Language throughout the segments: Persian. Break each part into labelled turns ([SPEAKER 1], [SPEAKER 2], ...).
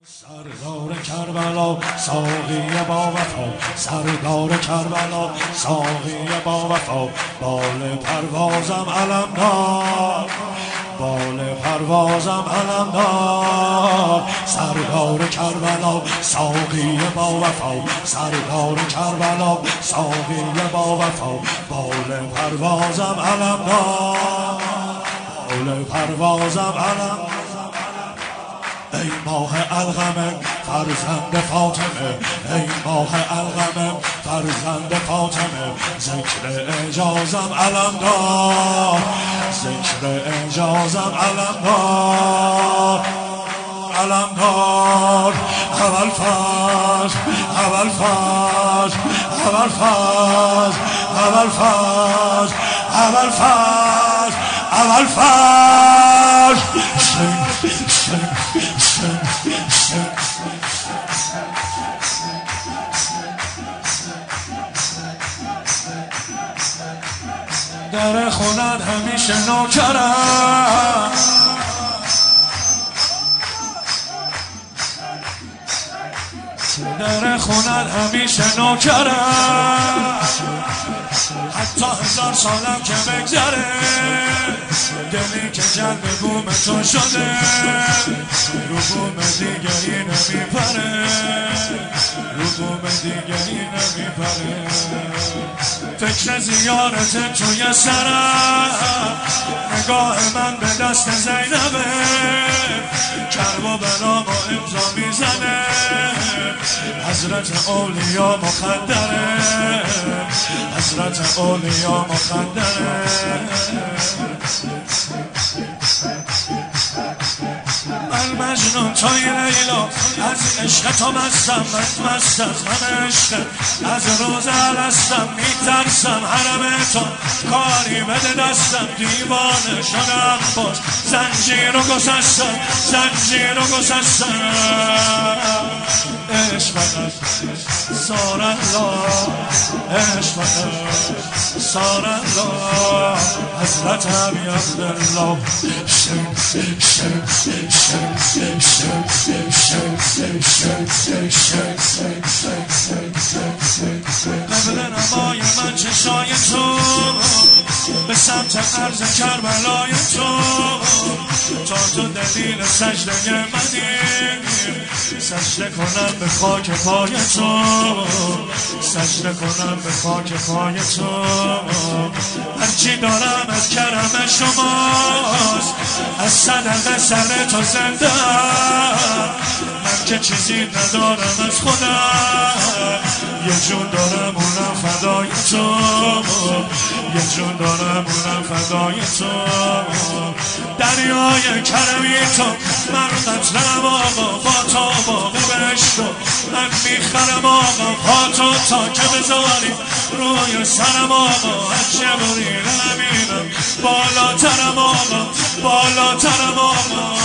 [SPEAKER 1] سردار کربلا ساقی با وفا، سردار کربلا ساقی با وفا، بال پروازم علمدار، بال پروازم علمدار. سردار کربلا ساقی با وفا، سردار کربلا ساقی با وفا، بال پروازم علمدار، بال پروازم علمدار. ای ماه القمه فرزند فاطمه، ای ماه القمه فرزند فاطمه، ذکر اعجازم علمدار، ذکر اعجازم علمدار، علمدار. اول فاز اول فاز اول فاز اول فاز اول فاز اول فاز. در خونت همیشه نوکرم، در خونت همیشه نوکرم، حتی 1000 سالم که بگذره، دلی که جلب بوم تو شده، رو بوم دیگری نمیپره، رو بوم دیگری نمیپره. فکر زیارت توی سرم، نگاه من به دست زینبه، کرب و بلا با امضا میزنه، حضرت اولیا مخدره، حضرت اولیا مخدره. من مجنون توی لیلا، از عشق تو مستم، من مست از همه عشق، از روز الستم میترسم، حرم تو کاری بده دستم، دیوانه شدم باز، زنجیر رو گسستم، زنجیر رو گسستم. عشق سار الله، عشق سار الله، حضرت ابی عبدالله. قبل نمای من چشای تو، به سمت عرض کربلای تو، تا تو دلیل سجده منی، سجده کنم به خاک پای تو، سجده کنم به خاک پای تو. هرچی دارم از کرم شماست، از صدقه سر تو زنده، من که چیزی ندارم از خودم، یه جون دارم اونم فدای تو، یه جون دارم اونم فدای تو. دریای کرمی تو من قطرم آقا، با تو باقی بهشتو من میخرم آقا، با تو تا که بذاری روی سرم آقا، هرچه بری نمینم بالاترم آقا، بالاترم آقا.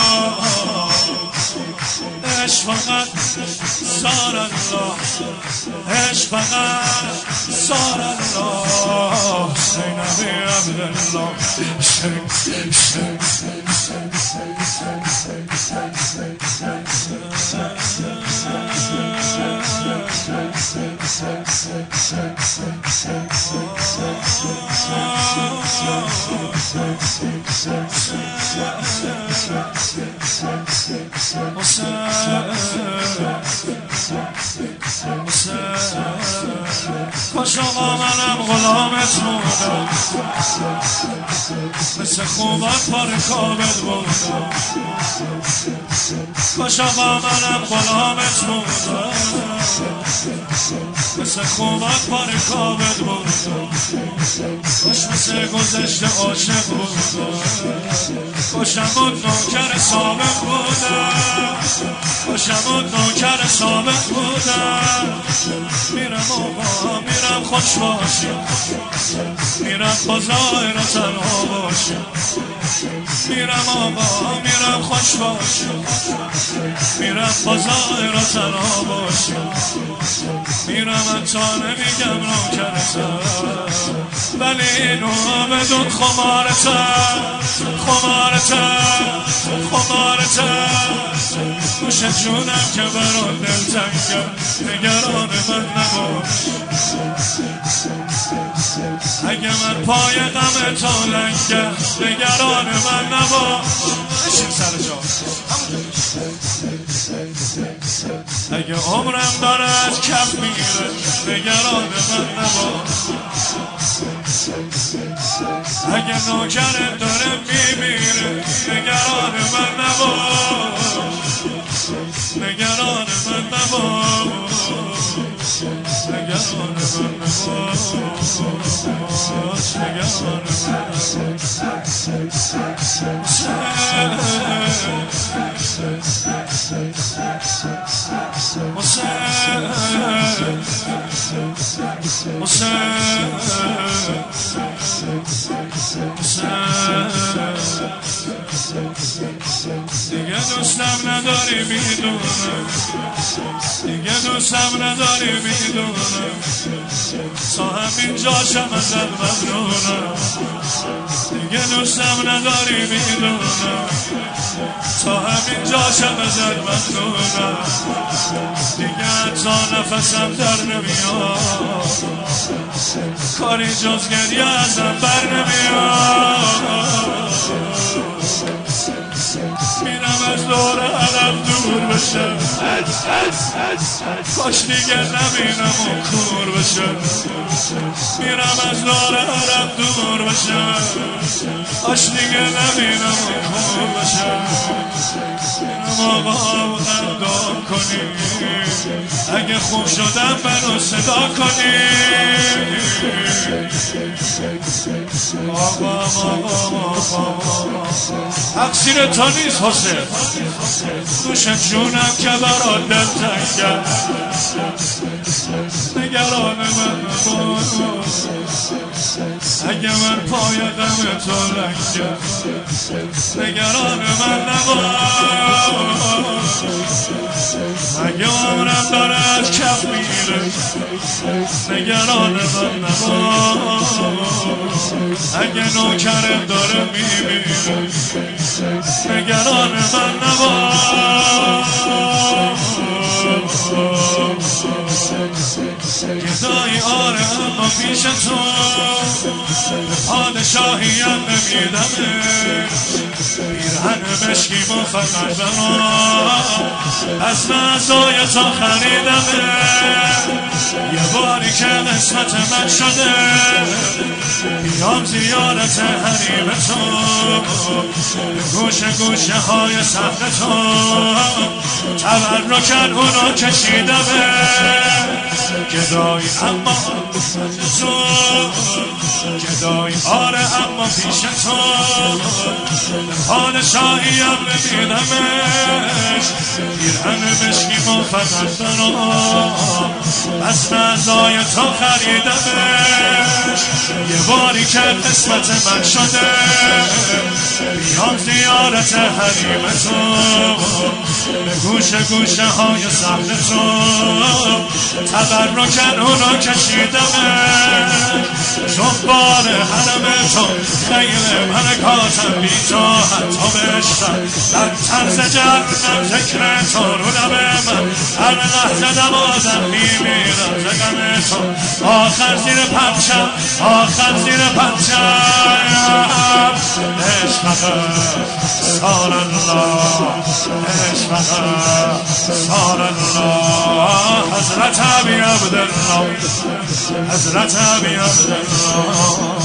[SPEAKER 1] عشق فقط سار الله، عشق فقط سار الله، زینب عبدالله. کاش آقا منم غلامت بودم، مثل خوبت پار کابت بودم، کاش آقا منم غلامت بودم، مثل خوبت پار کابت بودم، کاش مثل گذشته عاشق بودم، کاشم بود نوکر سابق بودم، کاشم بود نوکر سابق بودم. میرم آقا میرم خوش باشم، میرم با ظاهر و تنها باشم، میرم آقا میرم خوش باش، میرم بازار را تنها باش، میرم حتی نمیگم نوکرتم، ولی اینو بدون خمارتم، خمارتم، خمارتم. نوش جونم که برات دلتنگم، نگران من نباش. اگه من پای غم تو لنگم، نگران من نباش. بشین سر جا. اگه عمرم داره از کف میره، نگران من نباش. اگه نوکرم داره میمیره، نگران من نباش، نگران من نباش، نگران من نباش، نگران دیگه دوستم نداری میدونم، دیگه دوستم نداری میدونم، تا همین جاشم ازت ممنونم. دیگه دوستم نداری میدونم، تا همین جاشم ازت ممنونم. دیگه حتی نفسم در نمیاد، کاری جز گریه ازم بر نمیاد. میرم از دور علم دور بشم، کاش دیگه نبینم و کور بشم. میرم از دور علم دور بشم، کاش دیگه نبینم و کور بشم. میرم آقا قدام کنی، اگه خوب شدم منو صدا کنی. تقصیر تو نیست حسین، نوش جونم که برات دلتنگم، نگران من نباش. اگه من پای غم تو لنگم، نگران من نباش. اگه عمرم داره از کف میره، نگران من نباش. اگه نوکرم داره میمیره، نگران من نباش. گدایی آره اما پیش تو پادشاهی هم نمیدمه، پیرهن مشکیم و فقط برا از نزای تو خریدمه. یه باری که قسمت من شده، بیام زیارت حریم تو، گوشه گوشه های صحنه تو تبرکن اونو کشیدمه. گدایی اما تو، گدایی آره اما پیش تو پادشاهی هم نمیدمش، پیرهن مشکیم و فقط برا از نزای تو خریدمش. یه باری که قسمت من شده، بیام زیارت حریم تو، به گوشه گوشه های صحنه تو تبرکن اونو کشیدمش. جبار حرم تو خیل برکاتم بی تو، حتی بشتم در طرز جهنم ذکر تو رو لب من، هر لحظه دوازم میمیرم ز غم تو. آخر زیر پرچم، آخر زیر پرچم، عشق سال الله، عشق سال الله. حضرت ابی عبدالله، حضرت ابی عبدالله.